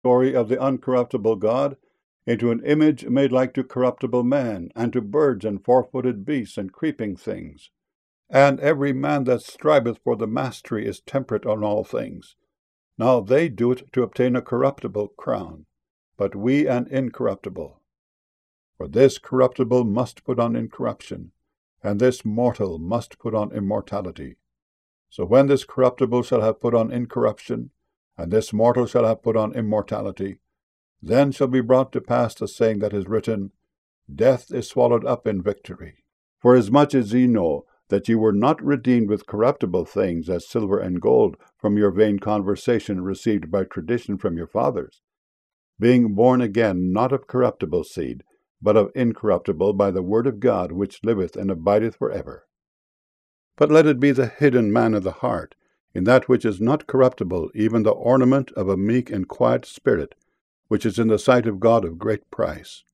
glory of the uncorruptible God, into an image made like to corruptible man, and to birds and four-footed beasts and creeping things. And every man that striveth for the mastery is temperate on all things. Now they do it to obtain a corruptible crown, but we an incorruptible. For this corruptible must put on incorruption, and this mortal must put on immortality. So when this corruptible shall have put on incorruption, and this mortal shall have put on immortality, then shall be brought to pass the saying that is written, Death is swallowed up in victory. For as much as ye know that ye were not redeemed with corruptible things, as silver and gold, from your vain conversation received by tradition from your fathers, being born again not of corruptible seed, but of incorruptible, by the word of God, which liveth and abideth for ever. But let it be the hidden man of the heart, in that which is not corruptible, even the ornament of a meek and quiet spirit, which is in the sight of God of great price.